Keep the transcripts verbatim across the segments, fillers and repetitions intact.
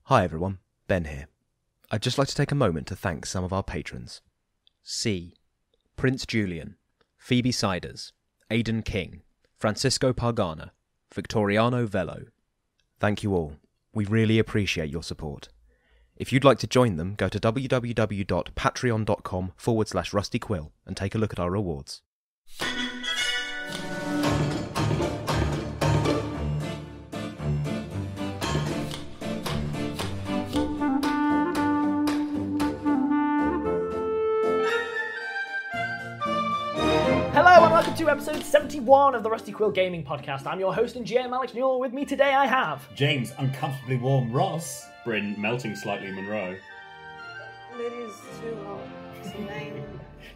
Hi everyone, Ben here. I'd just like to take a moment to thank some of our patrons. C. Prince Julian, Phoebe Siders, Aidan King, Francisco Pargana, Victoriano Velo. Thank you all. We really appreciate your support. If you'd like to join them, go to www.patreon.com forward slash rustyquill and take a look at our rewards. Hello and welcome to episode seventy-one of the Rusty Quill Gaming Podcast. I'm your host and G M Alex Newell. With me today I have... James Uncomfortably Warm Ross. Bryn melting slightly Monroe. Lydia's too hot. What's her name?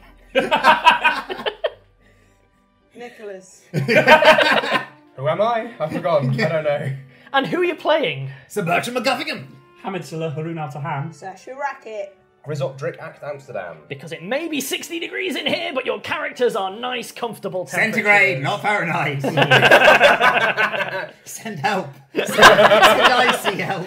Nicholas. Who am I? I've forgotten. I don't know. And who are you playing? Sir Bertram McGuffigan. Hamid Salah Haroon Al Tahan. Sasha Racket. Grizzopdrick Act Amsterdam. Because it may be sixty degrees in here, but your characters are nice, comfortable temperatures. Centigrade, not Fahrenheit. Send help. Send icy help.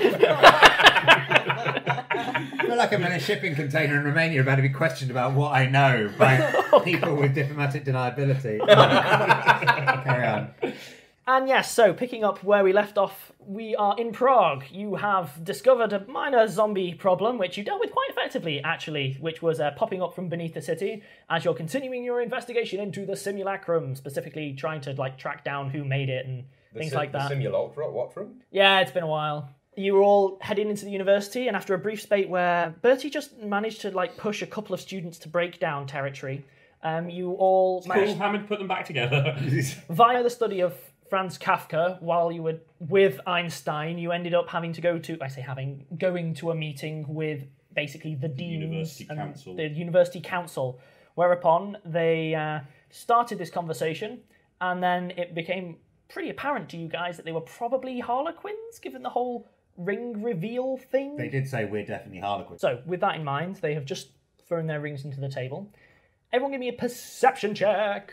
I feel like I'm in a shipping container in Romania about to be questioned about what I know by people with diplomatic deniability. Carry on. And yes, so picking up where we left off, we are in Prague. You have discovered a minor zombie problem, which you dealt with quite effectively, actually, which was uh, popping up from beneath the city as you're continuing your investigation into the simulacrum, specifically trying to like track down who made it and The things sim- like that. The simulacrum? What from? Yeah, it's been a while. You were all heading into the university, and after a brief spate where Bertie just managed to like push a couple of students to break down territory, um, you all Cool, managed, Hamid put them back together. via the study of Franz Kafka, while you were with Einstein, you ended up having to go to, I say having, going to a meeting with basically the deans University and Council. the University Council, whereupon they uh, started this conversation, and then it became pretty apparent to you guys that they were probably Harlequins, given the whole ring reveal thing. They did say we're definitely Harlequins. So, with that in mind, they have just thrown their rings into the table. Everyone give me a perception check.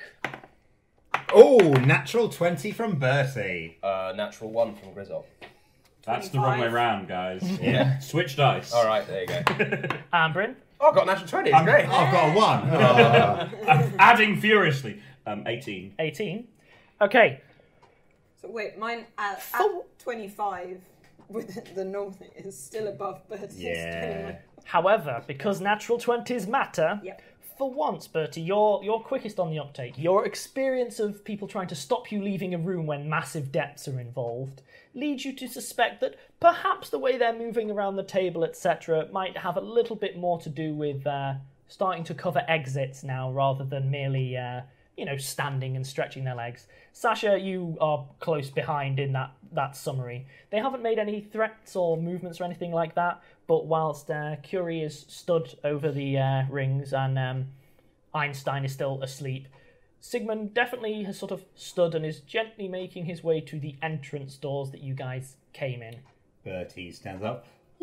Oh, natural twenty from Bertie. Uh, natural one from Grizzop. That's the wrong way round, guys. Yeah. Switch dice. All right, there you go. Ambrin. Oh, I've got a natural twenty. It's I'm- great. I've got a one. Oh. I'm adding furiously. Um, eighteen. eighteen. Okay. So wait, mine at, For- at twenty-five with the north is still above Bertie's Yeah. twenty-one. However, because natural twenties matter, Yep. for once, Bertie, you're, you're quickest on the uptake. Your experience of people trying to stop you leaving a room when massive debts are involved leads you to suspect that perhaps the way they're moving around the table, et cetera, might have a little bit more to do with uh, starting to cover exits now rather than merely, uh, you know, standing and stretching their legs. Sasha, you are close behind in that, that summary. They haven't made any threats or movements or anything like that, but whilst uh, Curie is stood over the uh, rings and um, Einstein is still asleep, Sigmund definitely has sort of stood and is gently making his way to the entrance doors that you guys came in. Bertie stands up.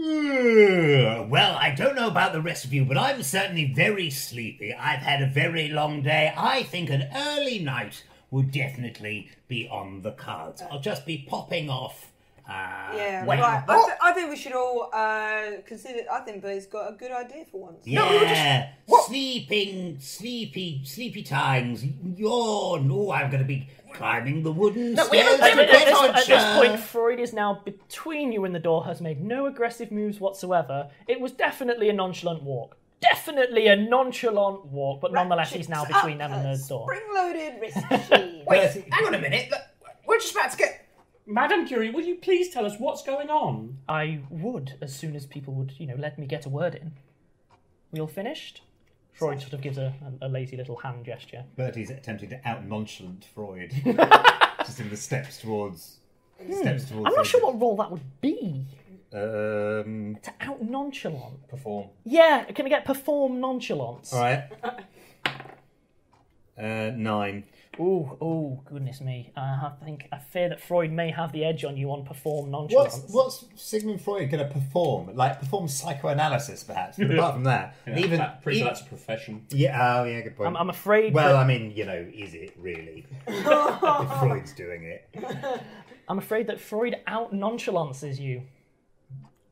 "Ugh, Well, I don't know about the rest of you, but I'm certainly very sleepy. I've had a very long day. I think an early night would definitely be on the cards. I'll just be popping off. Uh, Yeah, when- right. I, th- I think we should all uh, consider. I think Bertie's got a good idea for once. Yeah, sleeping, sleepy, sleepy times. Yawn. Oh, I'm going to be climbing the wooden we stairs. haven't At, to at this, the at this culture. point, Freud is now between you and the door, has made no aggressive moves whatsoever. It was definitely a nonchalant walk. Definitely a nonchalant walk, but nonetheless he's now between them and the door. Spring-loaded wrist machine. Wait, hang on a minute. Look, we're just about to get... Madam Curie, will you please tell us what's going on? I would, as soon as people would, you know, let me get a word in. We all finished? Freud sort of gives a, a, a lazy little hand gesture. Bertie's attempting to out nonchalant Freud. Just in the steps towards. Steps towards. I'm not the- sure what role that would be. Um. To out nonchalant. Perform. Yeah, can I get perform nonchalance? All right. Uh, nine. Ooh, oh, goodness me. Uh, I think, I fear that Freud may have the edge on you on perform nonchalance. What's what's Sigmund Freud going to perform? Like perform psychoanalysis, perhaps. But apart from that, Yeah, even, that, pretty even sure that's a profession. yeah, oh yeah, good point. I'm, I'm afraid well, that, I mean, you know, is it really? If Freud's doing it. I'm afraid that Freud out nonchalances you.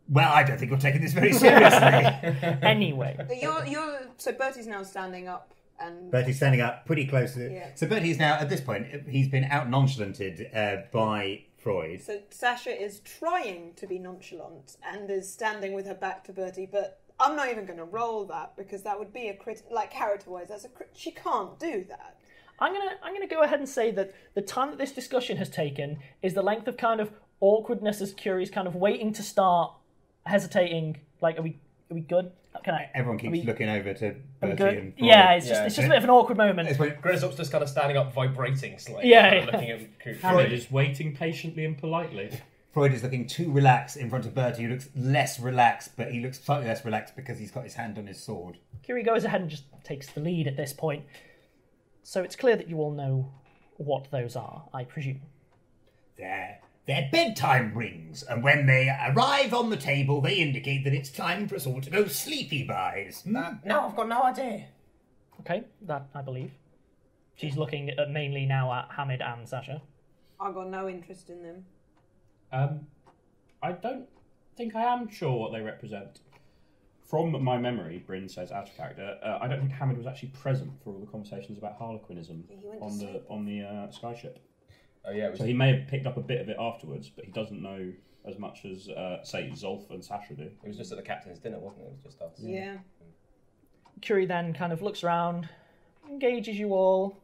Well, I don't think you're taking this very seriously. Anyway, But you're, you're, so Bertie's now standing up and... Bertie's standing up pretty close to Yeah. So Bertie's now, at this point, he's been out nonchalanted uh, by Freud. So Sasha is trying to be nonchalant and is standing with her back to Bertie, but I'm not even going to roll that because that would be a crit. Like character-wise, that's a crit. She can't do that. I'm gonna I'm gonna go ahead and say that the time that this discussion has taken is the length of kind of awkwardness as Curie's kind of waiting to start, hesitating. Like, are we are we good? Can I? Everyone keeps we- looking over to Are we Bertie good? and Freud. Yeah, it's just Yeah. it's just a bit of an awkward moment. It's when- Grizzop's just kind of standing up, vibrating slightly. Yeah, kind of yeah. looking at Cooper. Harry is waiting patiently and politely. Freud is looking too relaxed in front of Bertie, who looks less relaxed, but he looks slightly less relaxed because he's got his hand on his sword. Curie goes ahead and just takes the lead at this point. So it's clear that you all know what those are, I presume. Their, their bedtime rings, and when they arrive on the table, they indicate that it's time for us all to go sleepy buys. Uh, no, I've got no idea. Okay, that I believe. She's looking at, mainly now at Hamid and Sasha. I've got no interest in them. Um, I don't think I am sure what they represent. From my memory, Bryn says out of character, uh, I don't think Hamid was actually present for all the conversations about harlequinism He went to on the sleep. on the uh, skyship. Oh yeah, it was So he may have picked up a bit of it afterwards, but he doesn't know as much as, uh, say, Zolf and Sasha do. It was just at the captain's dinner, wasn't it? It was just us. Yeah. Curie then kind of looks around, engages you all,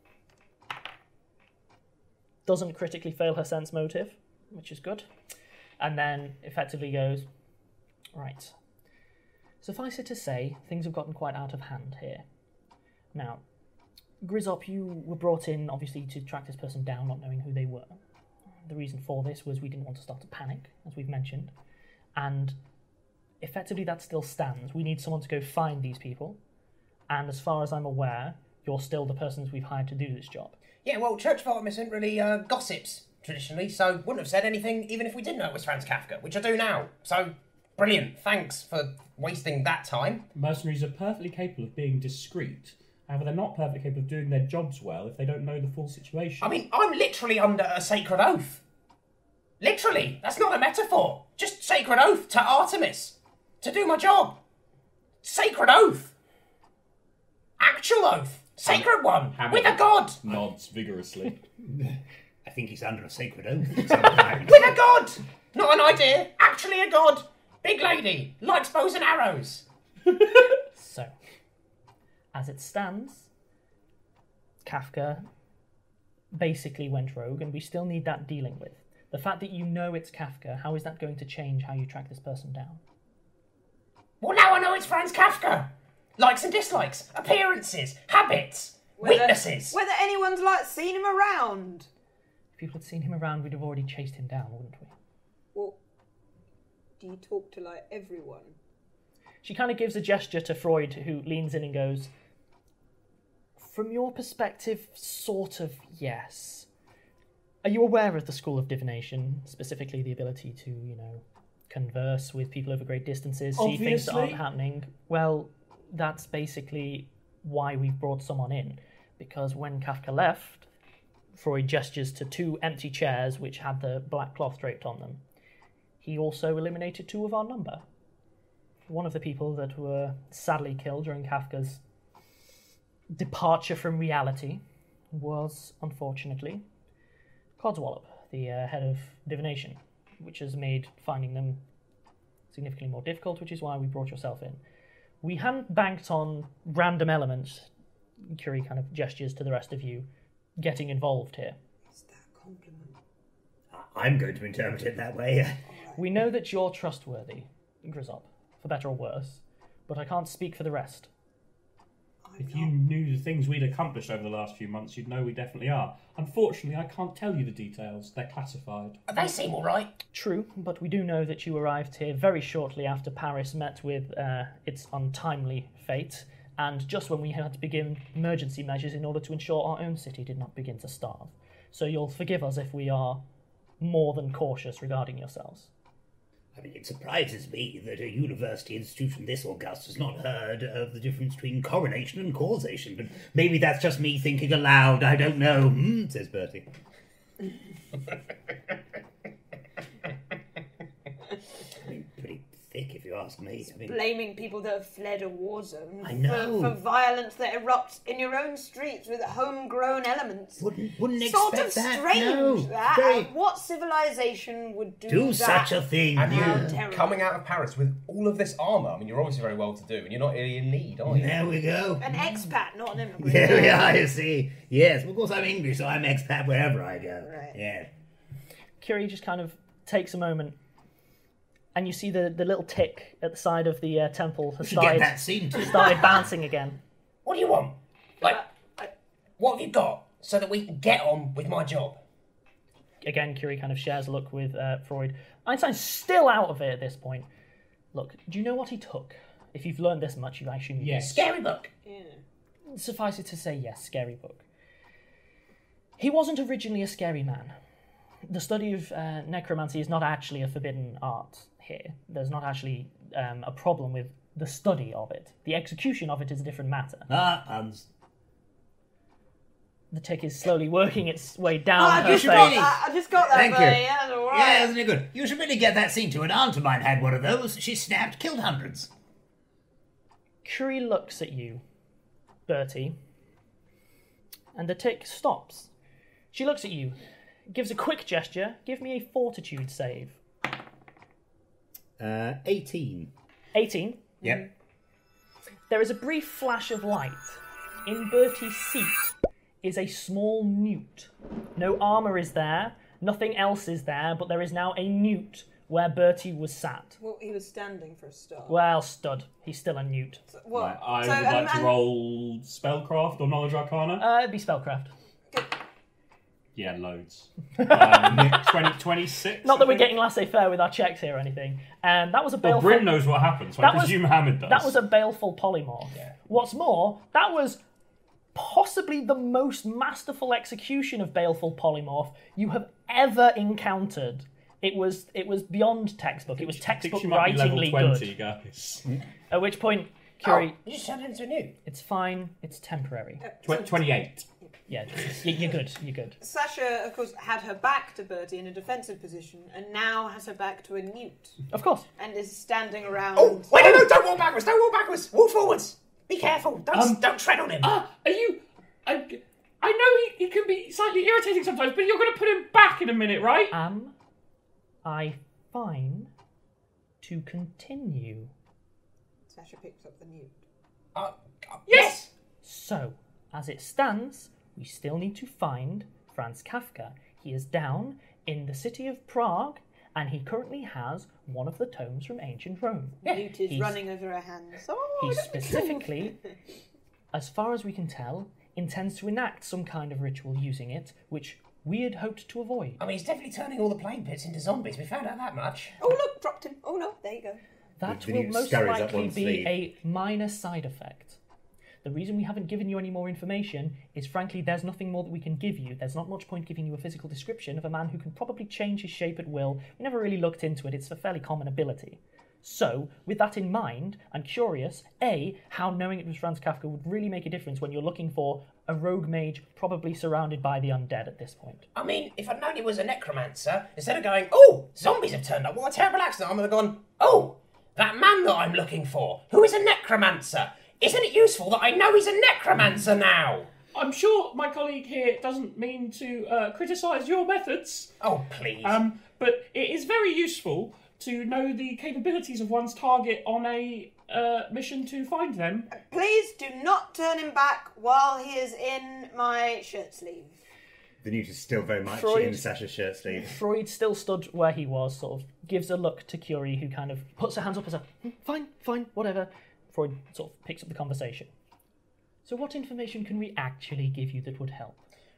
doesn't critically fail her sense motive, which is good, and then effectively goes, right. Suffice it to say, things have gotten quite out of hand here. Now, Grizzop, you were brought in, obviously, to track this person down, not knowing who they were. The reason for this was we didn't want to start a panic, as we've mentioned, and effectively that still stands. We need someone to go find these people, and as far as I'm aware, you're still the persons we've hired to do this job. Yeah, well, Church of Artemis isn't really uh, gossips, traditionally, so wouldn't have said anything even if we did know it was Franz Kafka, which I do now. So, brilliant. Thanks for wasting that time. Mercenaries are perfectly capable of being discreet. However, they're not perfectly capable of doing their jobs well if they don't know the full situation. I mean, I'm literally under a sacred oath. Literally. That's not a metaphor. Just sacred oath to Artemis. To do my job. Sacred oath. Actual oath. Sacred one. Hamid With a god. nods vigorously. I think he's under a sacred oath sometimes. With a god. Not an idea. Actually a god. Big lady. Likes bows and arrows. So, as it stands, Kafka basically went rogue, and we still need that dealing with. The fact that you know it's Kafka, how is that going to change how you track this person down? Well, now I know it's Franz Kafka. Likes and dislikes. Appearances. Habits. Whether- Weaknesses. Whether anyone's like seen him around. If people had seen him around, we'd have already chased him down, wouldn't we? Well, do you talk to like everyone? She kind of gives a gesture to Freud, who leans in and goes, from your perspective, sort of, yes. Are you aware of the School of Divination, specifically the ability to, you know, converse with people over great distances, see things that aren't Obviously. happening? Well, that's basically why we've brought someone in. Because when Kafka left, Freud gestures to two empty chairs which had the black cloth draped on them. He also eliminated two of our number. One of the people that were sadly killed during Kafka's departure from reality was, unfortunately, Codswallop, the uh, head of divination, which has made finding them significantly more difficult, which is why we brought yourself in. We hadn't banked on random elements, Curie kind of gestures to the rest of you, getting involved here. Is that a compliment? I'm going to interpret it that way. We know that you're trustworthy, Grizzop, for better or worse, but I can't speak for the rest. I'm If you knew the things we'd accomplished over the last few months, you'd know we definitely are. Unfortunately, I can't tell you the details. They're classified. They seem all right. True, but we do know that you arrived here very shortly after Paris met with uh, its untimely fate, and just when we had to begin emergency measures in order to ensure our own city did not begin to starve. So you'll forgive us if we are more than cautious regarding yourselves. I mean, it surprises me that a university institution this august has not heard of the difference between coronation and causation, but maybe that's just me thinking aloud. I don't know, hmm, says Bertie. I mean, pretty, thick, if you ask me. I mean, Blaming people that have fled a war zone I know. For, for violence that erupts in your own streets with homegrown elements. wouldn't wouldn't Sort expect of that. strange, no, that. very- What civilization would do, do that? such a thing. And How you terrible. coming out of Paris with all of this armour. I mean, you're obviously very well to do, and you're not really in need, are you? There we go. An expat, not an immigrant. There we are, you see. Yes, of course I'm English, so I'm expat wherever I go. Right. Yeah. Curie just kind of takes a moment, and you see the, the little tick at the side of the uh, temple has We should get started, that scene too. started bouncing again. What do you want? Like, Uh, what have you got so that we can get on with my job? Again, Curie kind of shares a look with uh, Freud. Einstein's still out of it at this point. Look, do you know what he took? If you've learned this much, you I assume you Yes. Scary book. do. Suffice it to say, yes, scary book. He wasn't originally a scary man. The study of uh, necromancy is not actually a forbidden art here. There's not actually um, a problem with the study of it. The execution of it is a different matter. Ah, puns. The tick is slowly working its way down Oh, I her just face. got that. I just got that. Thank you. buddy. Yeah, that's all right. Yeah, isn't it good? You should really get that scene to. An aunt of mine had one of those. She snapped, killed hundreds. Curie looks at you, Bertie, and the tick stops. She looks at you, gives a quick gesture. Give me a fortitude save. Uh, eighteen. eighteen. Yep. There is a brief flash of light. In Bertie's seat is a small newt. No armour is there, nothing else is there, but there is now a newt where Bertie was sat. Well, he was standing for a start. Well, stud. He's still a newt. Well, Right, I so, would um, like to and- roll spellcraft or knowledge arcana. Uh, it'd be spellcraft. yeah, loads. Um, twenty, twenty-six. Not I that we're think. getting laissez-faire with our checks here or anything. Um, that was a Well, baleful... Bryn knows what happened, so That I was- presume Hamid does. That was a baleful polymorph. What's more, that was possibly the most masterful execution of baleful polymorph you have ever encountered. It was it was beyond textbook. It was I think textbook she might be level writingly twenty, good. guys. At which point, Oh, Curie, you just turned it into a new. it's fine. It's temporary. Tw- twenty-eight. Yeah, you- you're good. You're good. Sasha, of course, had her back to Bertie in a defensive position, and now has her back to a newt, Of course. and is standing around. Oh, wait, no, no, don't walk backwards, don't walk backwards. Walk forwards. Be careful. Don't, Um, don't tread on him. Ah, are you? I, I know he, he can be slightly irritating sometimes, but you're going to put him back in a minute, right? Am I fine to continue? Sasha picks up the newt. Uh, uh, Yes. So, as it stands, we still need to find Franz Kafka. He is down in the city of Prague, and he currently has one of the tomes from ancient Rome. Newt is He's- running over her hands. Oh, He don't be specifically, as far as we can tell, intends to enact some kind of ritual using it, which we had hoped to avoid. I mean, he's definitely turning all the plain pits into zombies. We found out that much. Oh, look, dropped him. Oh, no, there you go. That The will newt most scurries up likely one be sleeve. a minor side effect. The reason we haven't given you any more information is, frankly, there's nothing more that we can give you. There's not much point giving you a physical description of a man who can probably change his shape at will. We never really looked into it. It's a fairly common ability. So, with that in mind, I'm curious, A, how knowing it was Franz Kafka would really make a difference when you're looking for a rogue mage probably surrounded by the undead at this point. I mean, if I'd known he was a necromancer, instead of going, oh, zombies have turned up, what a terrible accident, I would have gone, oh, that man that I'm looking for, who is a necromancer? Isn't it useful that I know he's a necromancer now? I'm sure my colleague here doesn't mean to uh, criticise your methods, Oh, please. um, but it is very useful to know the capabilities of one's target on a uh, mission to find them. Please do not turn him back while he is in my shirt sleeve. The newt is still very much Freud. in Sasha's shirt sleeve. Freud still stood where he was, sort of gives a look to Curie, who kind of puts her hands up as a, "Hmm, fine, fine, whatever. Freud sort of picks up the conversation. So what information can we actually give you that would help?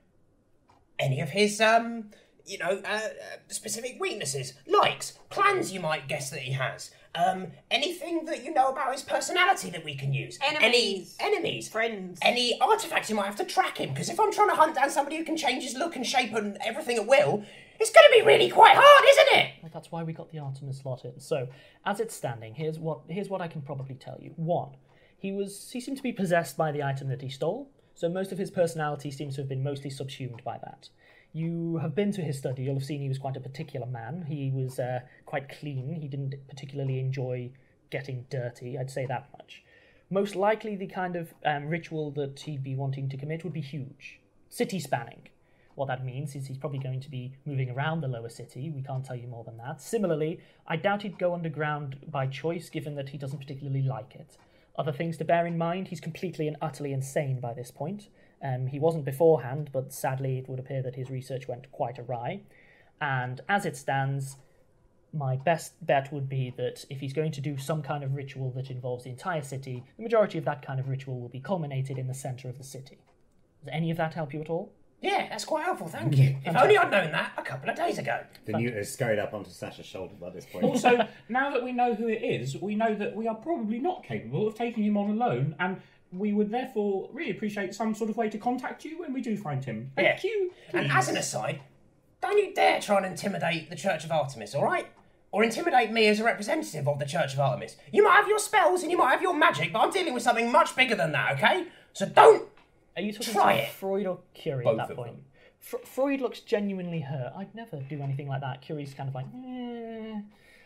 Any of his, um, you know, uh, uh, specific weaknesses, likes, plans you might guess that he has. Um, anything that you know about his personality that we can use. Enemies. Any enemies. Friends. Any artifacts you might have to track him, because if I'm trying to hunt down somebody who can change his look and shape and everything at will, it's going to be really quite hard, isn't it? Well, that's why we got the Artemis slot in. So, as it's standing, here's what here's what I can probably tell you. One, he was he seemed to be possessed by the item that he stole, so most of his personality seems to have been mostly subsumed by that. You have been to his study. You'll have seen he was quite a particular man. He was uh, quite clean. He didn't particularly enjoy getting dirty, I'd say that much. Most likely the kind of um, ritual that he'd be wanting to commit would be huge. City spanning. What that means is he's probably going to be moving around the lower city. We can't tell you more than that. Similarly, I doubt he'd go underground by choice, given that he doesn't particularly like it. Other things to bear in mind, he's completely and utterly insane by this point. Um, he wasn't beforehand, but sadly it would appear that his research went quite awry. And as it stands, my best bet would be that if he's going to do some kind of ritual that involves the entire city, the majority of that kind of ritual will be culminated in the centre of the city. Does any of that help you at all? Yeah, that's quite helpful, thank you. If only I'd known that a couple of days ago. The newt has scurried up onto Sasha's shoulder by this point. Also, now that we know who it is, we know that we are probably not capable of taking him on alone, and we would therefore really appreciate some sort of way to contact you when we do find him. Thank Yeah. you. And please. as an aside, don't you dare try and intimidate the Church of Artemis, all right? Or intimidate me as a representative of the Church of Artemis. You might have your spells and you might have your magic, but I'm dealing with something much bigger than that, okay? So don't Are you talking Try to it. Freud or Curie Both at that of point? them. Fr- Freud looks genuinely hurt. I'd never do anything like that. Curie's kind of like, eh.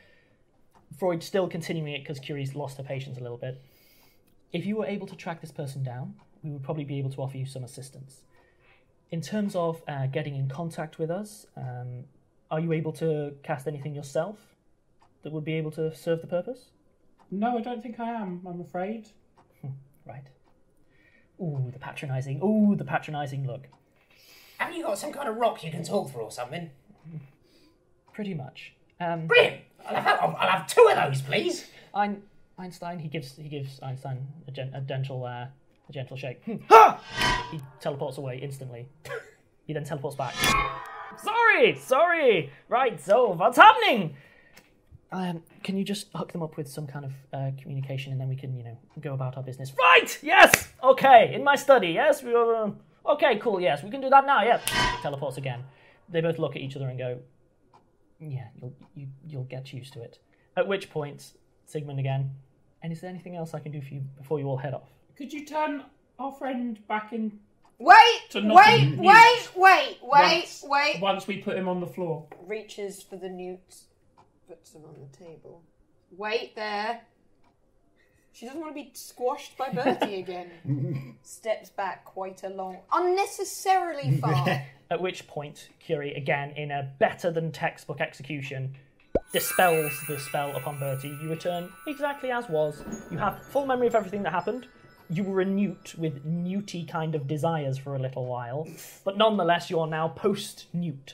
Freud's still continuing it because Curie's lost her patience a little bit. If you were able to track this person down, we would probably be able to offer you some assistance. In terms of uh, getting in contact with us, um, are you able to cast anything yourself that would be able to serve the purpose? No, I don't think I am, I'm afraid. Right. Ooh, the patronising. Ooh, the patronising look. Have you got some kind of rock you can talk through or something? Pretty much. Um, Brilliant! I'll have, I'll, I'll have two of those, please. Ein- Einstein, he gives he gives Einstein a, gen- a gentle uh, a gentle shake. Ha! He teleports away instantly. He then teleports back. Sorry, sorry. Right, so what's happening? Um, can you just hook them up with some kind of uh, communication, and then we can, you know, go about our business? Right. Yes. Okay. In my study. Yes. We are. Uh, okay. Cool. Yes. We can do that now. Yeah. Teleports again. They both look at each other and go, "Yeah, you'll you, you'll get used to it." At which point, Sigmund again. And is there anything else I can do for you before you all head off? Could you turn our friend back in Wait, To not wait, a newt. wait, wait, wait, once, wait. once we put him on the floor? Reaches for the newt, puts them on the table. Wait there. She doesn't want to be squashed by Bertie again. Steps back quite a long, unnecessarily far. At which point, Curie, again, in a better than textbook execution, dispels the spell upon Bertie. You return exactly as was. You have full memory of everything that happened. You were a newt with newty kind of desires for a little while, but nonetheless, you're now post-newt.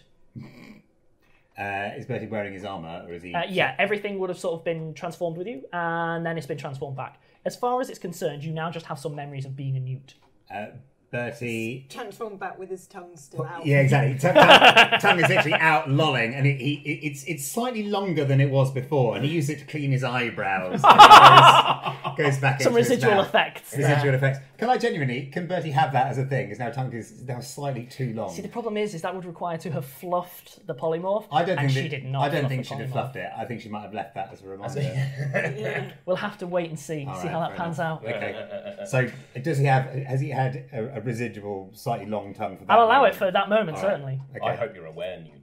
Uh, is Bertie wearing his armour, or is he... Uh, yeah, everything would have sort of been transformed with you, and then it's been transformed back. As far as it's concerned, you now just have some memories of being a newt. Uh, Bertie... Transformed back with his tongue still out. Yeah, exactly. Tongue, tongue, tongue is literally out lolling, and it, he, it, it's it's slightly longer than it was before, and he used it to clean his eyebrows. goes, goes back Some into his residual mouth. effects. Residual there. effects. Can I genuinely, can Bertie have that as a thing? His now tongue is now slightly too long. See, the problem is, is that would require to have fluffed the polymorph, I don't and think she that- did not. I don't fluff think the she'd have polymorph. fluffed it. I think she might have left that as a reminder. We'll have to wait and see, All see right, how that fair pans enough. out. Okay. So, does he have? Has he had a, a residual, slightly long tongue for that? I'll allow moment? it for that moment, All right. certainly. Okay. I hope you're aware, Newt,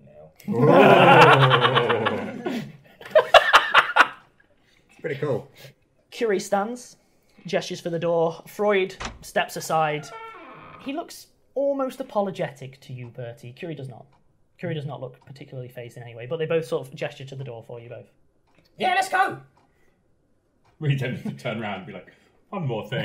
now. It's pretty cool. Curie stands, gestures for the door. Freud steps aside. He looks almost apologetic to you, Bertie. Curie does not. Curie does not look particularly phased in any way, but they both sort of gesture to the door for you both. Yeah, let's go. Really tempted to turn around and be like, one more thing.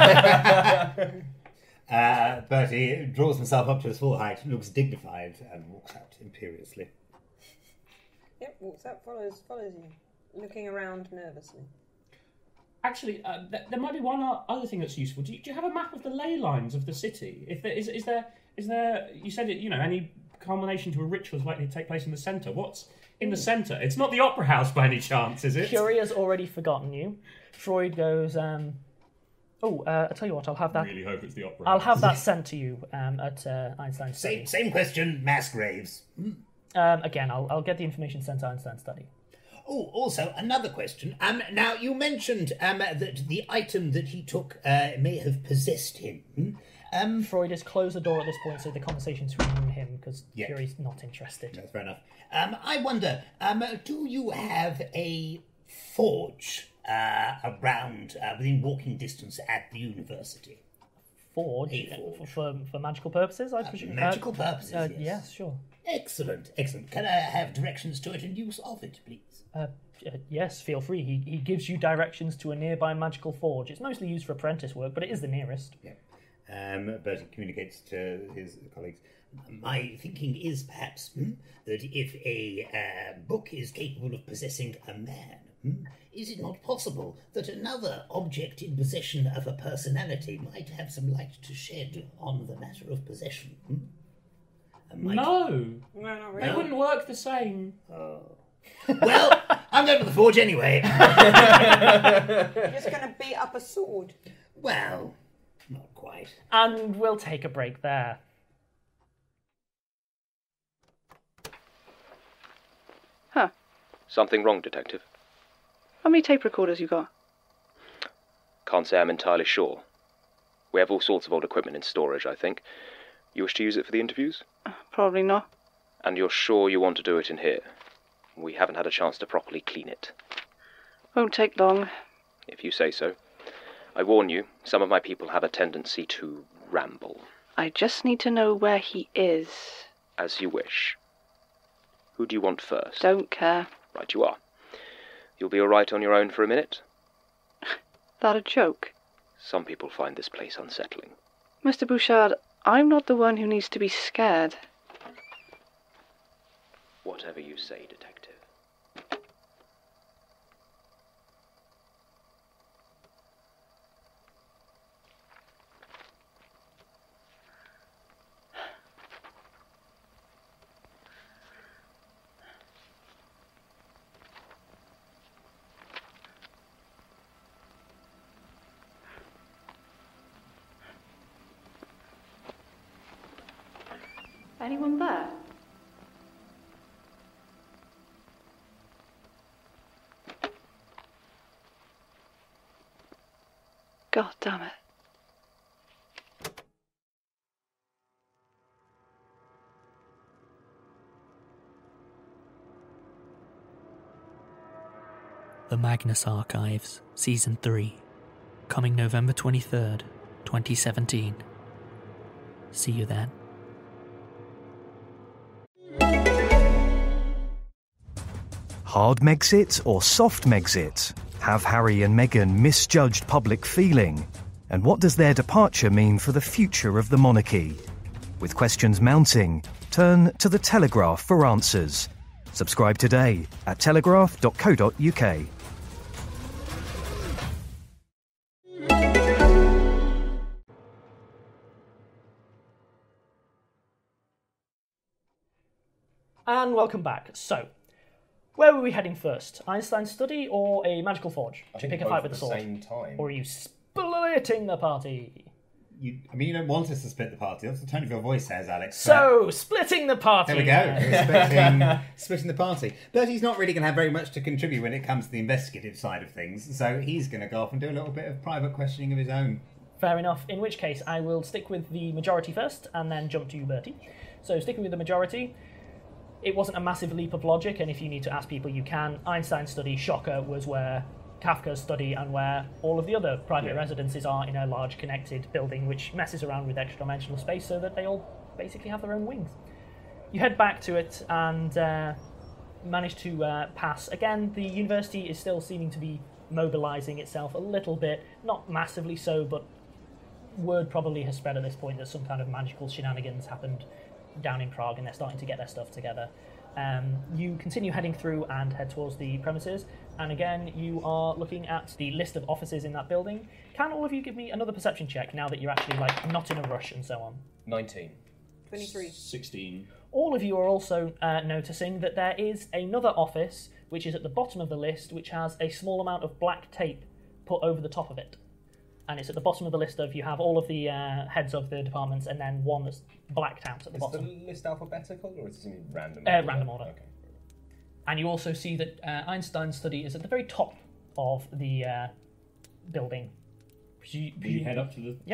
Uh, Bertie draws himself up to his full height, looks dignified, and walks out imperiously. Yep, walks up, follows, follows you, looking around nervously. Actually, uh, th- there might be one o- other thing that's useful. Do you, do you have a map of the ley lines of the city? If there is, is there, is there? You said it. You know, any culmination to a ritual is likely to take place in the centre. What's in the centre? It's not the opera house by any chance, is it? Curie has already forgotten you. Freud goes, um, oh, uh, I'll tell you what, I'll have I that. really hope it's the opera I'll house. have that sent to you um, at uh, Einstein's study. Same, same question, mass graves. Um, again, I'll, I'll get the information sent to Einstein's study. Oh, also another question. Um, now you mentioned um that the item that he took uh, may have possessed him. Um, Freud has closed the door at this point, so the conversation's between you and him because Yeah. Fury's not interested. That's fair enough. Um, I wonder, um, do you have a forge uh, around, uh, within walking distance at the university? Forge, A forge. For, for for magical purposes, I presume. magical Uh, purposes, uh, yes. Yes, sure. Excellent, excellent. Can I have directions to it and use of it, please? Uh, uh, yes, feel free. He he gives you directions to a nearby magical forge. It's mostly used for apprentice work, but it is the nearest. Yeah. Um, but he communicates to his colleagues. My thinking is perhaps hmm, that if a uh, book is capable of possessing a man, hmm, is it not possible that another object in possession of a personality might have some light to shed on the matter of possession? Hmm? And might- No, No, not they really. wouldn't work the same. Well, I'm going to the forge anyway. You're just going to beat up a sword. Well, not quite. And we'll take a break there. Huh. Something wrong, Detective? How many tape recorders you got? Can't say I'm entirely sure. We have all sorts of old equipment in storage, I think. You wish to use it for the interviews? Probably not. And you're sure you want to do it in here? We haven't had a chance to properly clean it. Won't take long. If you say so. I warn you, some of my people have a tendency to ramble. I just need to know where he is. As you wish. Who do you want first? Don't care. Right you are. You'll be all right on your own for a minute? That a joke? Some people find this place unsettling. Mister Bouchard, I'm not the one who needs to be scared. Whatever you say, Detective. Anyone there? God damn it. The Magnus Archives, Season three, coming November twenty-third, twenty seventeen. See you then. Hard Megxit or soft Megxit? Have Harry and Meghan misjudged public feeling? And what does their departure mean for the future of the monarchy? With questions mounting, turn to The Telegraph for answers. Subscribe today at telegraph dot co dot uk. And welcome back. So, where were we heading first? Einstein's study or a magical forge? I To think pick a both fight at with the the sword? same time. Or are you splitting the party? You, I mean, you don't want us to split the party. That's the tone of your voice says, Alex. So, splitting the party. There we go. We're splitting, splitting the party. Bertie's not really going to have very much to contribute when it comes to the investigative side of things, so he's going to go off and do a little bit of private questioning of his own. Fair enough. In which case, I will stick with the majority first, and then jump to you, Bertie. So, sticking with the majority, it wasn't a massive leap of logic, and if you need to ask people, you can. Einstein's study, shocker, was where Kafka's study and where all of the other private Yeah. residences are in a large connected building which messes around with extra-dimensional space so that they all basically have their own wings. You head back to it and uh, manage to uh, pass. Again, the university is still seeming to be mobilising itself a little bit, not massively so, but word probably has spread at this point that some kind of magical shenanigans happened down in Prague and they're starting to get their stuff together. Um, you continue heading through and head towards the premises, and again you are looking at the list of offices in that building. Can all of you give me another perception check now that you're actually like not in a rush and so on? nineteen. twenty-three. sixteen. All of you are also uh, noticing that there is another office which is at the bottom of the list which has a small amount of black tape put over the top of it. And it's at the bottom of the list of, you have all of the uh, heads of the departments and then one that's blacked out at the Is bottom. the list alphabetical or is it in random? Uh, random order. Okay. And you also see that uh, Einstein's study is at the very top of the uh, building. Presu- We head up to the. Yep.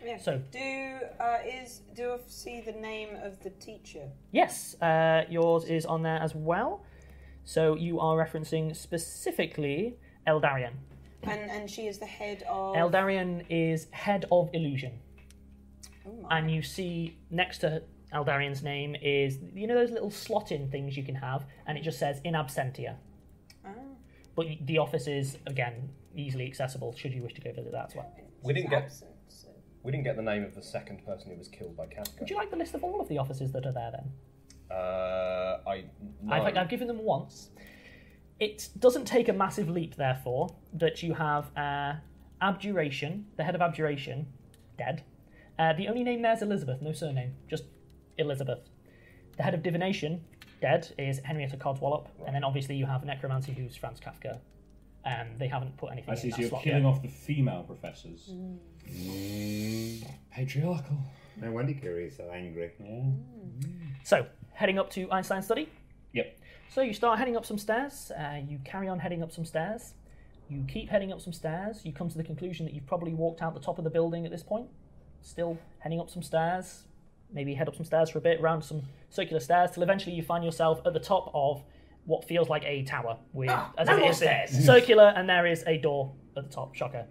Yeah. So- do uh, is do I see the name of the teacher? Yes, uh, yours is on there as well. So you are referencing specifically Eldarion. And and she is the head of. Eldarion is head of illusion. Oh my. And you see next to Eldarion's name is, you know those little slot-in things you can have, and it just says in absentia. Ah. But the office is, again, easily accessible should you wish to go visit that as well. We didn't get Absent, so- we didn't get the name of the second person who was killed by Kafka. Would you like the list of all of the offices that are there then? Uh, I no. I've, I've given them once. It doesn't take a massive leap, therefore, that you have uh, Abjuration, the head of Abjuration, dead. Uh, the only name there is Elizabeth, no surname, just Elizabeth. The head of Divination, dead, is Henrietta Codswallop, right. And then obviously you have Necromancy, who's Franz Kafka. Um, they haven't put anything I in see, that so you're slot killing yet. off the female professors. Mm. Mm. Patriarchal. No wonder Curie is so angry. Yeah. So, heading up to Einstein's study. Yep. So you start heading up some stairs, uh, you carry on heading up some stairs, you keep heading up some stairs, you come to the conclusion that you've probably walked out the top of the building at this point, still heading up some stairs, maybe head up some stairs for a bit, round some circular stairs, till eventually you find yourself at the top of what feels like a tower, with, Ah, as no it more is stairs. circular, and there is a door at the top, shocker.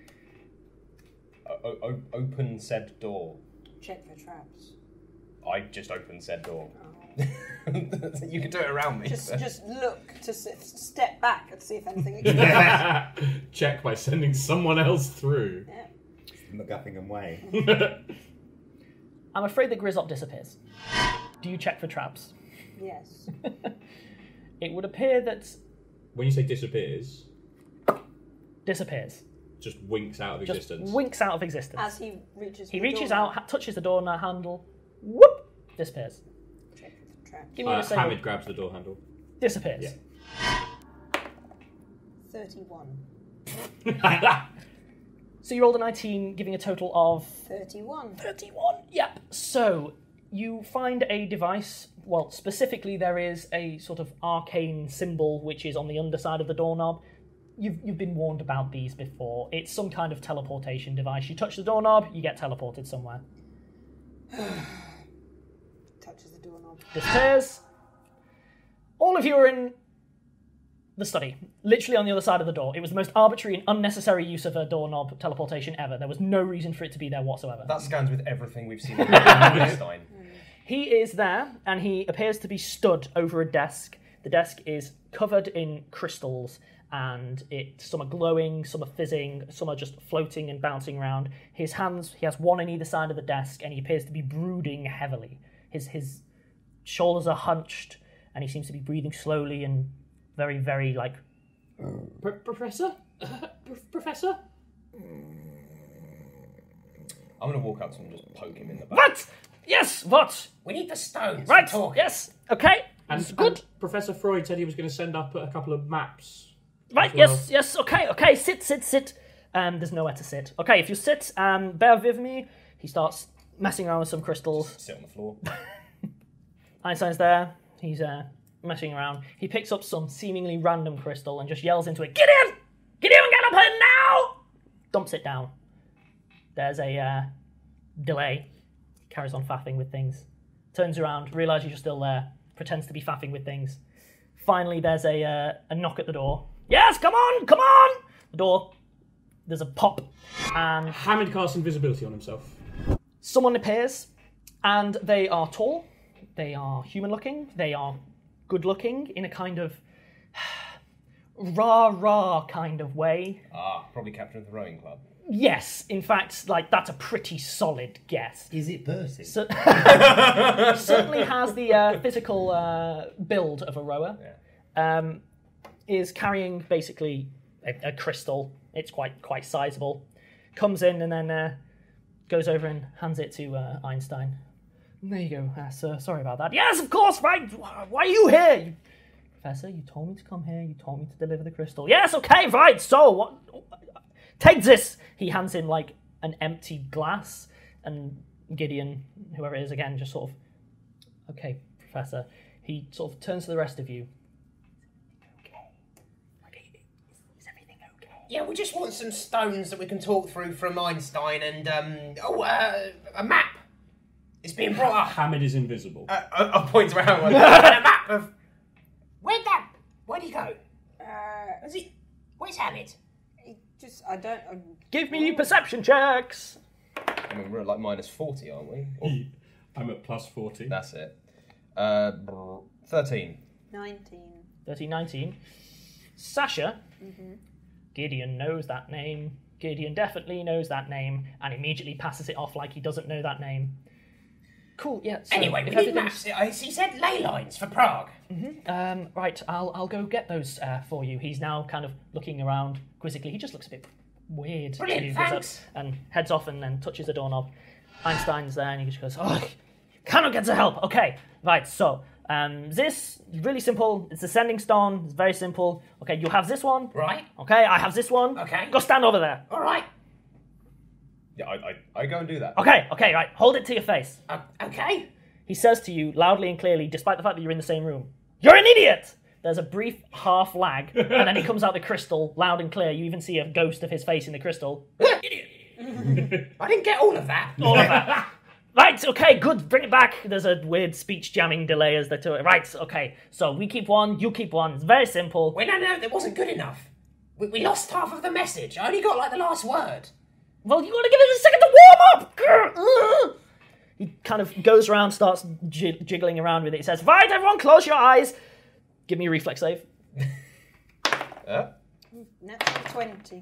O- o- open said door. Check for traps. I just opened said door. Oh. You can do it around me. Just so. just look to s- step back and see if anything. Check by sending someone else through. Yeah. MacGuffingham way. I'm afraid that Grizzop disappears. Do you check for traps? Yes. It would appear that When you say disappears, disappears. just winks out of Just existence. winks out of existence. As he reaches. He the reaches door. out, ha- touches the door handle, whoop, disappears. Check for traps. Give me Uh, a second. Hamid grabs the door handle. Disappears. Yeah. Thirty-one. So you rolled a nineteen, giving a total of Thirty-one. thirty-one. Yep. So you find a device. Well, specifically, there is a sort of arcane symbol which is on the underside of the doorknob. You've you've been warned about these before. It's some kind of teleportation device. You touch the doorknob, you get teleported somewhere. Touches the doorknob. Disappears. All of you are in the study, literally on the other side of the door. It was the most arbitrary and unnecessary use of a doorknob teleportation ever. There was no reason for it to be there whatsoever. That scans with everything we've seen in Einstein. He is there, and he appears to be stood over a desk. The desk is covered in crystals, and it some are glowing, some are fizzing, some are just floating and bouncing around. His hands, he has one on either side of the desk, and he appears to be brooding heavily. His his shoulders are hunched, and he seems to be breathing slowly and very, very, like... Pro- professor? Pro- professor? I'm gonna walk up to him and just poke him in the back. What? Yes, what? We need the stones. Right, for talking. yes, okay. And, It's good. and Professor Freud said he was going to send up a couple of maps. Right, as well. yes, yes, okay, okay, sit, sit, sit. Um, there's nowhere to sit. Okay, if you sit, um, bear with me. He starts messing around with some crystals. Sit on the floor. Einstein's there. He's uh, messing around. He picks up some seemingly random crystal and just yells into it, Gideon! Gideon, get up here now! Dumps it down. There's a uh, delay. Carries on faffing with things. Turns around, realises you're still there. Pretends to be faffing with things. Finally, there's a uh, a knock at the door. Yes, come on, come on! The door. There's a pop, and Hamid casts invisibility on himself. someone appears, and they are tall. They are human-looking. They are good-looking in a kind of rah-rah kind of way. Ah, probably captain of the rowing club. Yes, in fact, like that's a pretty solid guess. Is it Bertie? So, certainly has the uh, physical uh, build of a rower. Yeah. Um, is carrying basically a, a crystal. It's quite quite sizable. Comes in and then uh, goes over and hands it to uh, Einstein. There you go, uh, sir. Sorry about that. Yes, of course. Right. Why are you here, you... Professor? You told me to come here. You told me to deliver the crystal. Yes. Okay. Right. So what? Take this. He hands him like an empty glass, and Gideon, whoever it is, again, just sort of, okay, Professor. He sort of turns to the rest of you. Okay. Like, is everything okay? Yeah, we just want some stones that we can talk through from Einstein and, um, oh, uh, a map. It's being brought up. Hamid is invisible. Uh, I, I point around and a map of... Where'd that... Where'd he go? Uh, Is he... Where's Hamid? he just, I don't. I, Give me perception checks. I mean, we're at like minus forty, aren't we? Or, I'm at plus forty. that's it. Uh, brr, thirteen. Nineteen. thirteen, nineteen. Sasha. Mm-hmm. Gideon knows that name. Gideon definitely knows that name and immediately passes it off like he doesn't know that name. Cool, yeah. So Anyway, we if need everything's- maps. He said ley lines for Prague. Um, right, I'll I'll go get those uh, for you. He's now kind of looking around quizzically. He just looks a bit weird. Brilliant, He goes up thanks. and heads off and then touches the doorknob. Einstein's there and he just goes, oh, cannot get the help. Okay, right, so um, this is really simple. It's a sending stone. It's very simple. Okay, you have this one. Right. Okay, I have this one. Okay. Go stand over there. All right. Yeah, I, I, I go and do that. Okay, okay, right. Hold it to your face. Uh, okay. He says to you loudly and clearly, despite the fact that you're in the same room, "You're an idiot!" There's a brief half lag, and then he comes out the crystal, loud and clear. You even see a ghost of his face in the crystal. Idiot. I didn't get all of that. All of that. Right, okay, good, bring it back. There's a weird speech jamming delay as they do it. Right, okay, so we keep one, you keep one. It's very simple. Wait, no, no, that wasn't good enough. We, we lost half of the message. I only got like the last word. Well, you want to give it a second to warm up! He kind of goes around, starts j- jiggling around with it. He says, right, everyone, close your eyes. Give me a reflex save. Uh, Natural twenty.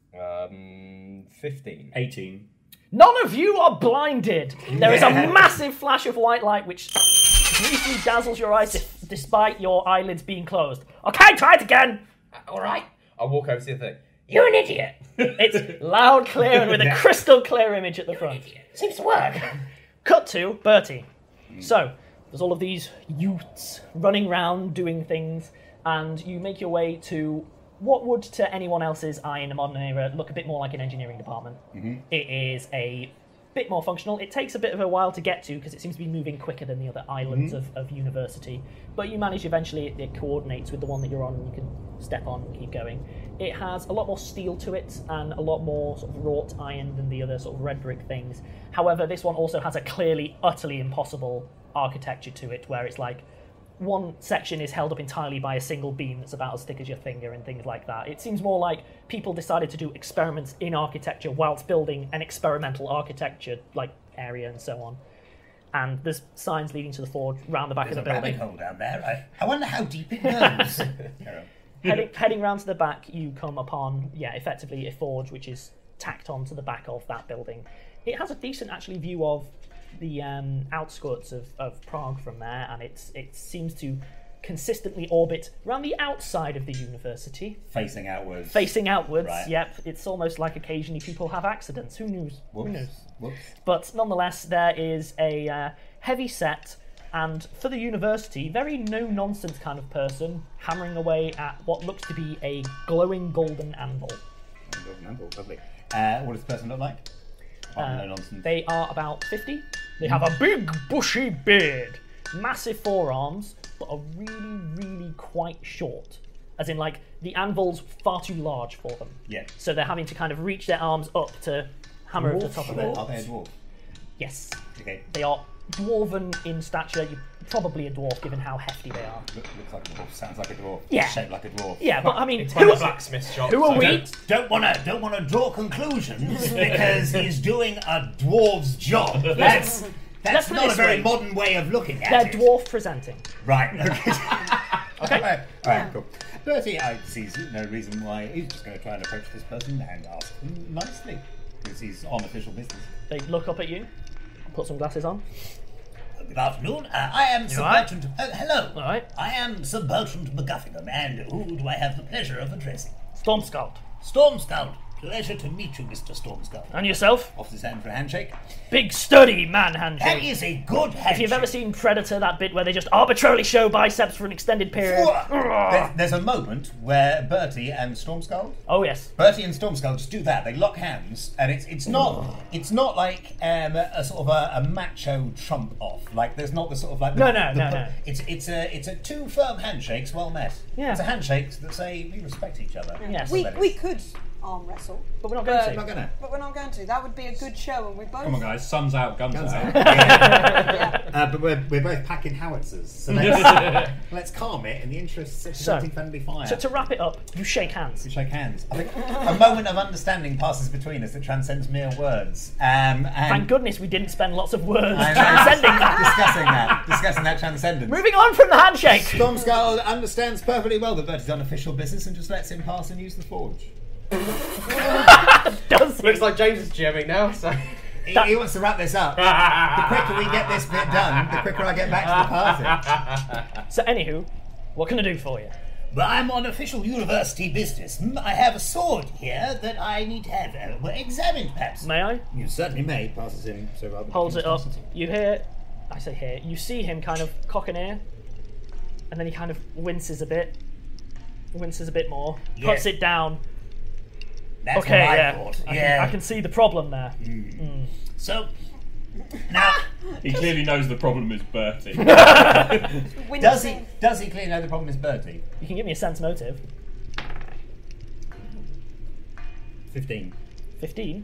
um, fifteen. eighteen. None of you are blinded. There is a massive flash of white light which briefly dazzles your eyes if, despite your eyelids being closed. Okay, try it again. Uh, all right. I'll walk over to the thing. You're an idiot. It's loud, clear, and with a crystal clear image at the front. Seems to work. Cut to Bertie. So, there's all of these youths running around doing things, and you make your way to what would, to anyone else's eye in the modern era, look a bit more like an engineering department. Mm-hmm. It is a bit more functional. It takes a bit of a while to get to because it seems to be moving quicker than the other islands Mm-hmm. of, of university. But you manage eventually, it, it coordinates with the one that you're on and you can step on and keep going. It has a lot more steel to it and a lot more sort of wrought iron than the other sort of red brick things. However, this one also has a clearly, utterly impossible architecture to it where it's like one section is held up entirely by a single beam that's about as thick as your finger and things like that. It seems more like people decided to do experiments in architecture whilst building an experimental architecture like area and so on. And there's signs leading to the forge round the back There's of the a rabbit building. hole down there. I, I wonder how deep it goes. heading, heading round to the back, you come upon, yeah, effectively a forge which is tacked onto the back of that building. It has a decent, actually, view of the um, outskirts of, of Prague from there, and it's it seems to consistently orbit around the outside of the university. Facing outwards. Facing outwards, Right. yep. It's almost like occasionally people have accidents. Who knows? Who Whoops. knows? Whoops. But nonetheless, there is a uh, heavy set, and for the university, very no-nonsense kind of person hammering away at what looks to be a glowing golden anvil. Golden anvil, lovely. Uh, what does the person look like? Oh, Uh, no nonsense. They are about fifty. They have a big, bushy beard, massive forearms, but are really, really quite short. As in, like, the anvil's far too large for them. Yeah. So they're having to kind of reach their arms up to hammer over the top of it. Are they a dwarf? Yes. Okay. They are dwarven in stature. You're probably a dwarf, given how hefty they are. Look, looks like a dwarf. Sounds like a dwarf. Yeah. Shaped like a dwarf. Yeah, but I mean, It's who, like a blacksmith shop. who are so we? Don't, don't want to don't want to draw conclusions because he's doing a dwarf's job. That's let's that's put it not a this very way. modern way of looking at They're it. dwarf presenting. Right. Okay. Okay. All right. Cool. Bertie, I see no reason why he's just going to try and approach this person and ask him nicely because he's on official business. They look up at you, put some glasses on. Good afternoon. Uh, I am Sir all right? Bertrand. Uh, hello. All right. I am Sir Bertrand McGuffingham, and who do I have the pleasure of addressing? Storm Scout. Storm Scout. Pleasure to meet you, Mister Storm Scout. And yourself? Off his hand for a handshake. Big, sturdy man handshake. That is a good handshake. If you've ever seen Predator, that bit where they just arbitrarily show biceps for an extended period. There's, there's a moment where Bertie and Stormskull, Oh, yes. Bertie and Stormskull just do that. They lock hands, and it's it's not it's not like um, a sort of a, a macho trump off. Like there's not the sort of like the, No, no, the- no, no. It's it's a it's a two firm handshakes well met. Yeah. It's a handshake that say we respect each other. Yes. We That is- we could arm wrestle. But we're not going But- to. Not gonna. But we're not going to. That would be a good show, and we both. Come on, guys. Sun's out, guns, Guns out. out. Yeah. Uh, but we're, we're both packing howitzers, so let's, let's calm it in the interests of So, preventing friendly fire. So to wrap it up, you shake hands. We shake hands. I think a moment of understanding passes between us that transcends mere words. Um, and Thank goodness we didn't spend lots of words I know. transcending that. discussing that, discussing that transcendence. Moving on from the handshake. Stormskull understands perfectly well that Bertie's on official business and just lets him pass and use the forge. Does Looks like James is jamming now, so. He, he wants to wrap this up. The quicker we get this bit done, the quicker I get back to the party. So, anywho, what can I do for you? Well, I'm on official university business. Hmm, I have a sword here that I need to have uh, well, examined, perhaps. May I? You certainly may. Passes him so rather. Holds it up. You hear, I say hear, you see him kind of cock an ear, and then he kind of winces a bit, winces a bit more, puts Yes. it down. That's Okay, what I yeah. thought. I, yeah. can, I can see the problem there. Mm. So, now, He clearly knows the problem is Bertie. does he? Does he clearly know the problem is Bertie? You can give me a sense motive. Fifteen. Fifteen.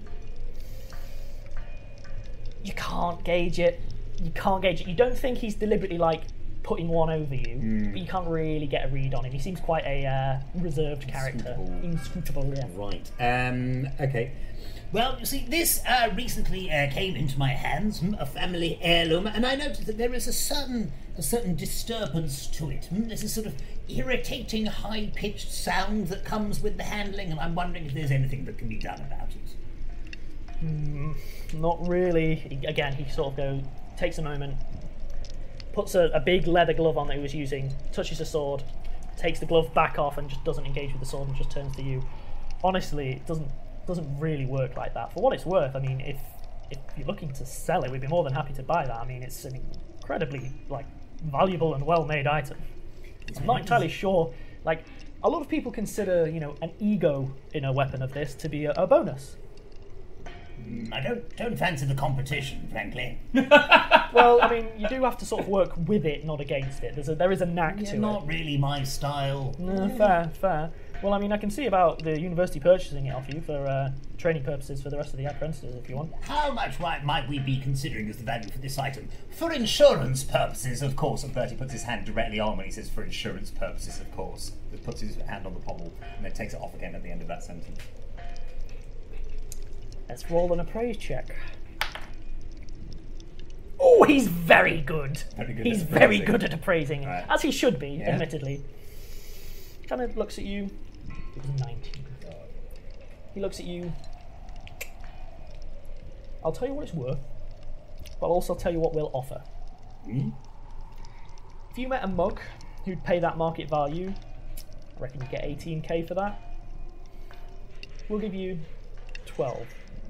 You can't gauge it. You can't gauge it. You don't think he's deliberately like putting one over you, Mm. but you can't really get a read on him. He seems quite a uh, reserved character. Inscrutable, yeah. Right. Um. Okay. Well, you see, this uh, recently uh, came into my hands, hmm, a family heirloom, and I noticed that there is a certain a certain disturbance to it. Hmm? There's a sort of irritating, high-pitched sound that comes with the handling, and I'm wondering if there's anything that can be done about it. Mm, not really. He- Again, he sort of goes, takes a moment, puts a, a big leather glove on that he was using, touches the sword, takes the glove back off, and just doesn't engage with the sword and just turns to you. Honestly, it doesn't doesn't really work like that. For what it's worth, I mean, if if you're looking to sell it, we'd be more than happy to buy that. I mean, it's an incredibly like valuable and well-made item. I'm not entirely sure. Like, a lot of people consider, you know, an ego in a weapon of this to be a, a bonus. Mm, I don't don't fancy the competition, frankly. Well, I mean, you do have to sort of work with it, not against it. There's a, there is a knack Yeah, to not it. really my style. No, fair, fair. Well, I mean, I can see about the university purchasing it off you for uh, training purposes for the rest of the apprentices, if you want. How much might, might we be considering as the value for this item? For insurance purposes, of course. And Bertie puts his hand directly on when he says, for insurance purposes, of course. He puts his hand on the pommel and then takes it off again at the end of that sentence. Let's roll an appraise check. Oh, he's very good. Very good he's at very appraising. good at appraising, Right. as he should be, Yeah. admittedly. Kind of looks at you. It was nineteen. He looks at you. I'll tell you what it's worth, but I'll also tell you what we'll offer. Hmm? If you met a mug who'd pay that market value, I reckon you'd get eighteen K for that. We'll give you twelve.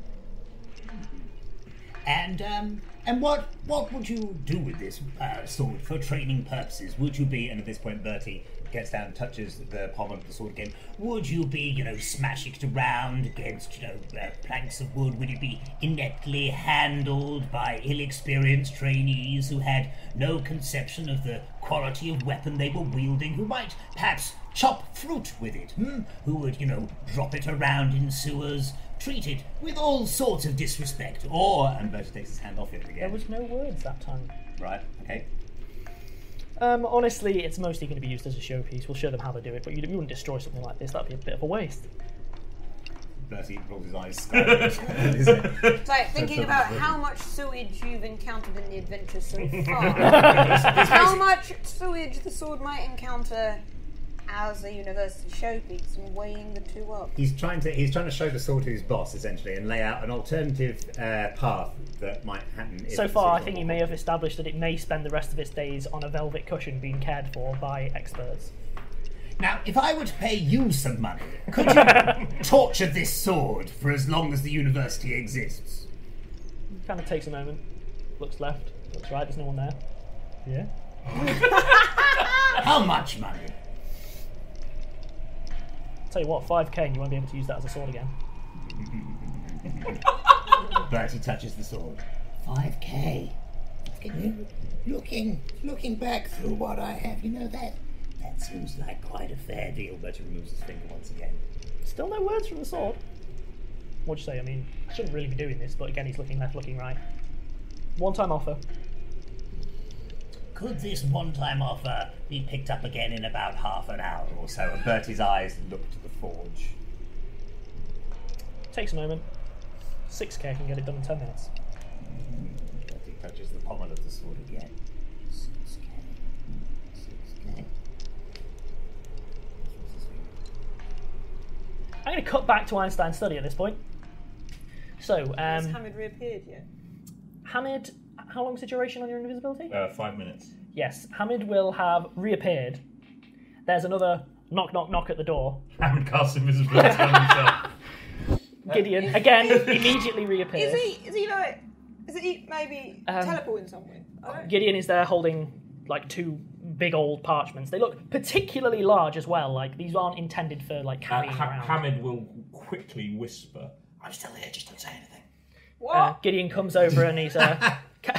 And um, and what what would you do with this uh, sword for training purposes? Would you be, and at this point Bertie gets down and touches the pommel of the sword again, would you be, you know, smashing it around against, you know, uh, planks of wood? Would you be ineptly handled by ill-experienced trainees who had no conception of the quality of weapon they were wielding, who might perhaps chop fruit with it, hmm? Who would, you know, drop it around in sewers, treat it with all sorts of disrespect, or, and Bertie takes his hand off it again. There was no words that time. Right, okay. Um, honestly, it's mostly going to be used as a showpiece. We'll show them how to do it, but you, you wouldn't destroy something like this. That'd be a bit of a waste. Bertie rolls his eyes skyward. It's like thinking about how much sewage you've encountered in the adventure so far. How much sewage the sword might encounter as a university showpiece, and weighing the two up. He's trying to he's trying to show the sword to his boss essentially, and lay out an alternative uh, path that might happen. If So the far, I sword's think not- you may have established that it may spend the rest of its days on a velvet cushion being cared for by experts. Now, if I were to pay you some money, could you torture this sword for as long as the university exists? Kind of takes a moment, looks left, looks right, there's no one there. Yeah? How much money? Tell you what, five K and you won't be able to use that as a sword again. Bertie touches the sword. Five K. Looking, looking back through what I have, you know that that seems like quite a fair deal. Bertie removes his finger once again. Still no words from the sword. What'd you say? I mean, I shouldn't really be doing this, but again, he's looking left, looking right. One-time offer. Could this one-time offer be picked up again in about half an hour or so? And Bertie's eyes look to the forge. Takes a moment. six K can get it done in ten minutes. Bertie touches the pommel of the sword again. six K. six K. I'm going to cut back to Einstein's study at this point. So, um... Has Hamid reappeared yet? Hamid, how long's the duration on your invisibility? Uh, five minutes. Yes, Hamid will have reappeared. There's another knock, knock, knock at the door. Hamid casts invisibility on himself. Gideon, again, immediately reappears. Is he, is he like, is he maybe Um, teleporting somewhere? I don't Gideon is there holding, like, two big old parchments. They look particularly large as well. Like, these aren't intended for, like, Uh, carrying ha- around. Hamid will quickly whisper, I'm still here, just don't say anything. What? Uh, Gideon comes over and he's, uh...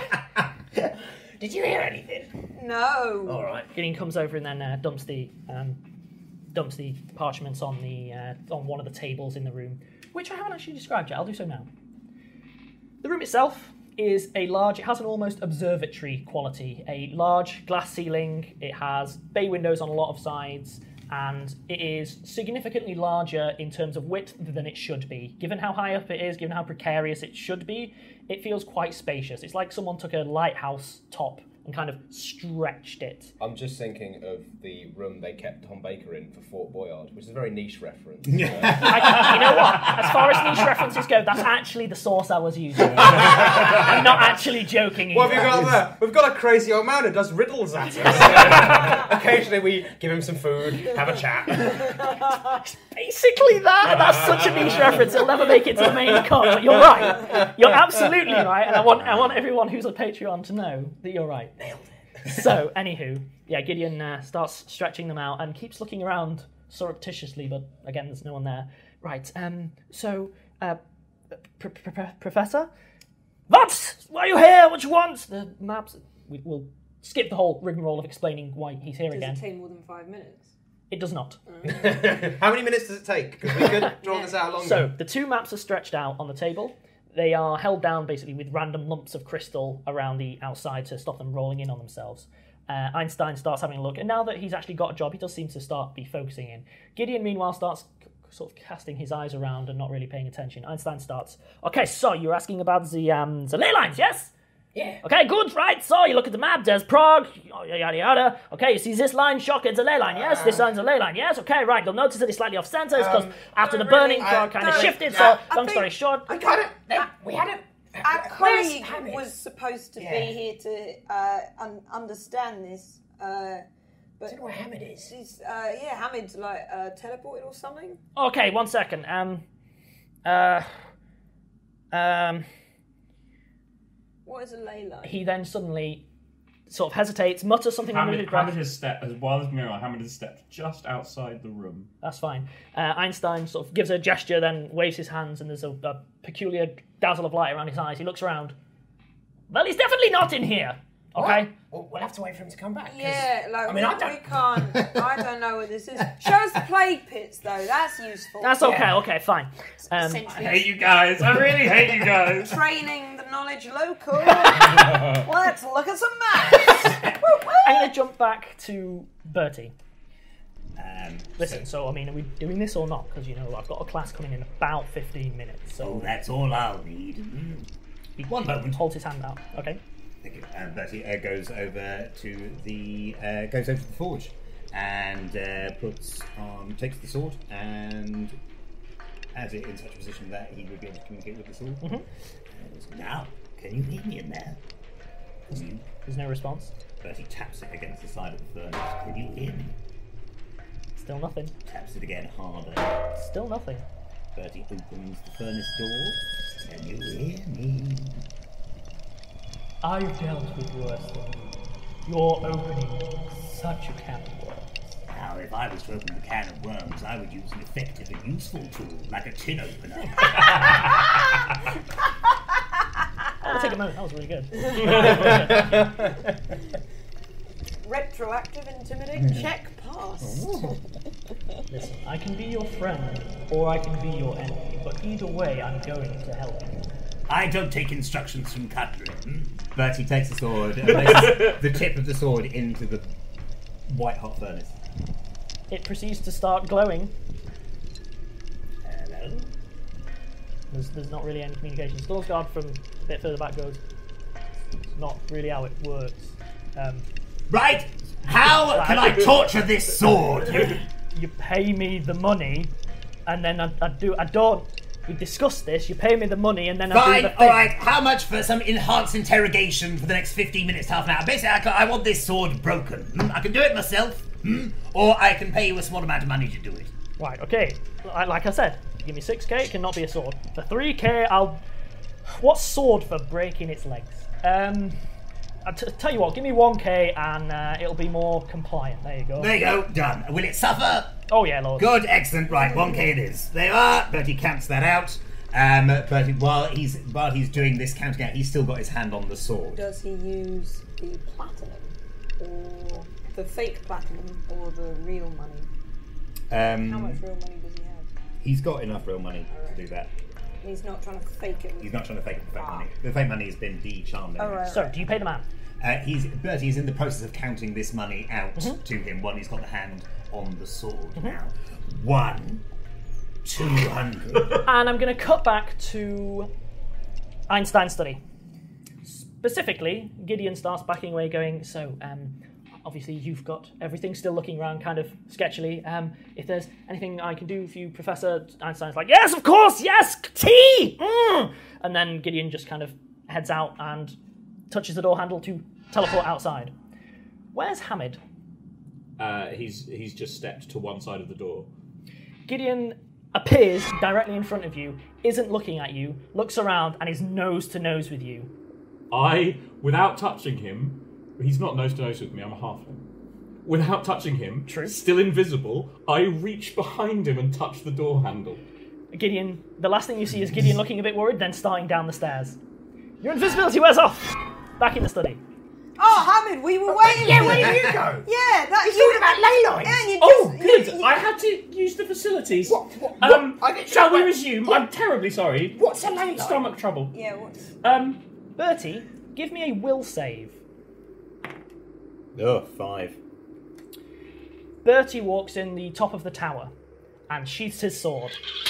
Did you hear anything? No. All right. Gideon comes over and then uh, dumps the um, dumps the parchments on the uh, on one of the tables in the room, which I haven't actually described yet. I'll do so now. The room itself is a large. It has an almost observatory quality. A large glass ceiling. It has bay windows on a lot of sides, and it is significantly larger in terms of width than it should be. Given how high up it is, given how precarious it should be, it feels quite spacious. It's like someone took a lighthouse top and kind of stretched it. I'm just thinking of the room they kept Tom Baker in for Fort Boyard, which is a very niche reference. I, you know what? As far as niche references go, that's actually the source I was using. I'm not actually joking. What have either. you got there? We've got a crazy old man who does riddles at us. Occasionally we give him some food, have a chat. Basically that. That's such a niche reference. It'll never make it to the main cut. But you're right. You're absolutely right. And I want I want everyone who's on Patreon to know that you're right. Nailed it. So, anywho, yeah, Gideon uh, starts stretching them out and keeps looking around surreptitiously, but again, there's no one there. Right, um, so, uh, pr- pr- pr- Professor? What? Why are you here? What you want? The maps... We, we'll skip the whole rigmarole of explaining why he's here Does again. it take more than five minutes? It does not. How many minutes does it take? Because we could draw this out longer. So, the two maps are stretched out on the table. They are held down basically with random lumps of crystal around the outside to stop them rolling in on themselves. Uh, Einstein starts having a look, and now that he's actually got a job, he does seem to start be focusing in. Gideon, meanwhile, starts c- sort of casting his eyes around and not really paying attention. Einstein starts, okay, so you're asking about the, um, the ley lines, yes? Yeah. Okay, good, right, so you look at the map, there's Prague, yada yada yada. Okay, you see this line, shock, it's a ley line, yes? This line's a ley line, yes? Okay, right, you'll notice that it's slightly off centre, it's because Um, after the really, burning, I Prague kind of don't- shifted, yeah, so I long think- story short... I got it. No, we had it. Our Where's colleague Hamid? was supposed to Yeah. be here to uh, un- understand this, uh, but I don't know where Hamid is. he's, uh, yeah, Hamid's like uh, teleported or something. Okay, one second. Um, uh, um. What is a ley line? He then suddenly sort of hesitates, mutters something under his Hamid, breath. Hamid has stepped, as wild as Miro, Hamid has stepped just outside the room. That's fine. Uh, Einstein sort of gives a gesture, then waves his hands, and there's a, a peculiar dazzle of light around his eyes. He looks around. Well, he's definitely not in here. Okay. Well, we'll have to wait for him to come back. 'cause- Yeah, like I mean, we, I don't. we can't. I don't know what this is. Show us the plague pits, though. That's useful. That's okay. Okay, fine. Um, I hate you guys. I really hate you guys. Training the knowledge local. Let's look at some maps. I'm going to jump back to Bertie. Um, Listen, so, I mean, are we doing this or not? Because, you know, I've got a class coming in about fifteen minutes. So oh, that's all I'll need. he One moment. holds his hand out. Okay. Thank you. And Bertie uh, goes over to the uh, goes over to the forge and uh, puts on takes the sword and has it in such a position that he would be able to communicate with the sword. Mhm. And now, can you hear me in there? Can you? There's no response. Bertie taps it against the side of the furnace. Can you hear me? Still nothing. Taps it again harder. Still nothing. Bertie opens the furnace door. Can you hear me? I've dealt with worse things. You're opening such a can of worms. Now, if I was to open the can of worms, I would use an effective and useful tool, like a tin opener. I'll take a moment. That was really good. Retroactive intimidate check passed. Listen, I can be your friend, or I can be your enemy, but either way, I'm going to help you. I don't take instructions from Cutler. But he takes the sword and places the tip of the sword into the white hot furnace. It proceeds to start glowing. Hello? There's, there's not really any communication. Skarsgård from a bit further back goes, it's not really how it works. Um, right! How can I torture this sword? You, you pay me the money, and then I, I do. I don't. We discussed this. You pay me the money, and then I Fine, do the thing. alright, how much for some enhanced interrogation for the next fifteen minutes, half an hour? Basically, I, can, I want this sword broken. Hmm? I can do it myself, hmm? Or I can pay you a small amount of money to do it. Right, okay. I, like I said, give me six K, it cannot be a sword. For three K, I'll... What's sword for breaking its legs? Um, I'll t- tell you what, give me one K and uh, it'll be more compliant. There you go. There you go, done. Will it suffer? Oh yeah, Lord. Good, excellent, right, one K it is. There you are, Bertie counts that out. Um, but while he's while he's doing this counting out, he's still got his hand on the sword. Does he use the platinum, or the fake platinum, or the real money? Um, How much real money does he have? He's got enough real money to do that. He's not trying to fake it. With He's not trying to fake the fake money. The fake money has been de-charmed. Oh, right, So, right. do you pay the man? Uh, he's Bertie is in the process of counting this money out Mhm. to him while he's got the hand on the sword now. One, two hundred. And I'm going to cut back to Einstein's study. Specifically, Gideon starts backing away going, so, um, obviously you've got everything still looking around kind of sketchily. Um, if there's anything I can do for you, Professor, Einstein's like, yes, of course, yes, tea! Mm! And then Gideon just kind of heads out and touches the door handle to teleport outside. Where's Hamid? Uh, he's he's just stepped to one side of the door. Gideon appears directly in front of you, isn't looking at you, looks around, and is nose to nose with you. I, without touching him, he's not nose to nose with me, I'm a halfling. Without touching him, True. still invisible, I reach behind him and touch the door handle. Gideon, the last thing you see is Gideon looking a bit worried, then starting down the stairs. Your invisibility wears off! Back in the study. Oh, Hamid, we were waiting. Yeah, for where you. did you go? Yeah, that He's you talking about ley lines. Yeah, and you Oh, just, good! you- you- I had to use the facilities. What? What? Um, what? I didn't shall know we what- resume? I'm terribly sorry. What's a ley line? Stomach trouble. Yeah, what's... Um, Bertie, give me a will save. Oh, five. Bertie walks in the top of the tower and sheaths his sword.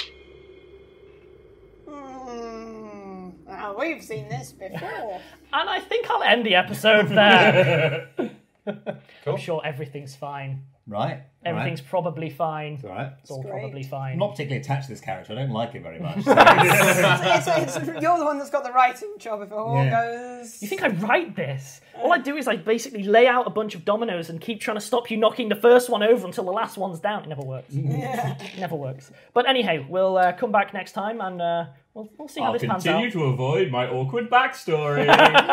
Mm, well, we've seen this before. And I think I'll end the episode there. Cool. I'm sure everything's fine. Right. Everything's right. probably fine. It's all right. It's all Great. probably I'm fine. not particularly attached to this character. I don't like it very much. it's, it's, it's, you're the one that's got the writing job if it all Yeah. goes. You think I write this? All I do is I basically lay out a bunch of dominoes and keep trying to stop you knocking the first one over until the last one's down. It never works. Yeah. It never works. But anyhow, we'll uh, come back next time and uh, we'll, we'll see how I'll this pans out. continue to avoid my awkward backstory.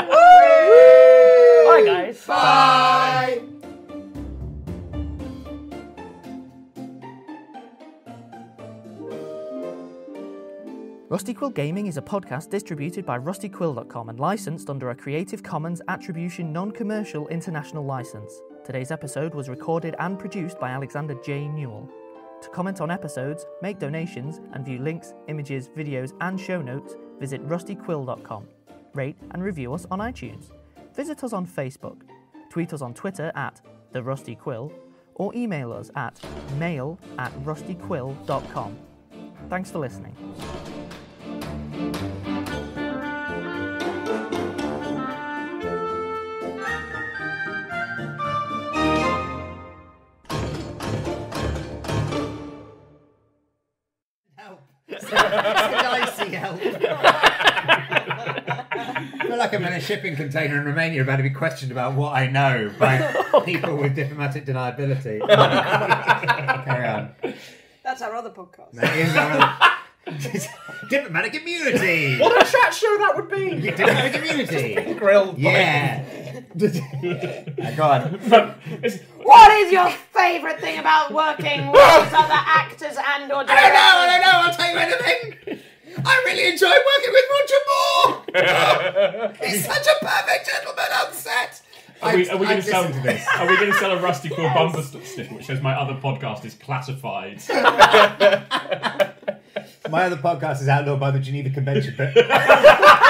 Bye, guys. Bye. Rusty Quill Gaming is a podcast distributed by rusty quill dot com and licensed under a Creative Commons Attribution Non-Commercial International License. Today's episode was recorded and produced by Alexander J. Newell. To comment on episodes, make donations, and view links, images, videos, and show notes, visit rusty quill dot com. Rate and review us on iTunes. Visit us on Facebook. Tweet us on Twitter at The Rusty Quill, or email us at mail at rusty quill dot com. Thanks for listening. Help. Dicey help. I feel like I'm in a shipping container in Romania about to be questioned about what I know by people with diplomatic deniability. Carry on. That's our other podcast. That is our diplomatic immunity. What a chat show that would be. Diplomatic immunity. Grilled. Yeah. uh, go on. What is your favourite thing about working with other actors and or I don't know, I don't know, I'll tell you anything. I really enjoyed working with Roger Moore. He's such a perfect gentleman on set. Are we, are we I'd going to sell listen to this. Are we going to sell a Rusty Quill bumper st- sticker which says my other podcast is classified? My other podcast is outlawed by the Geneva Convention, but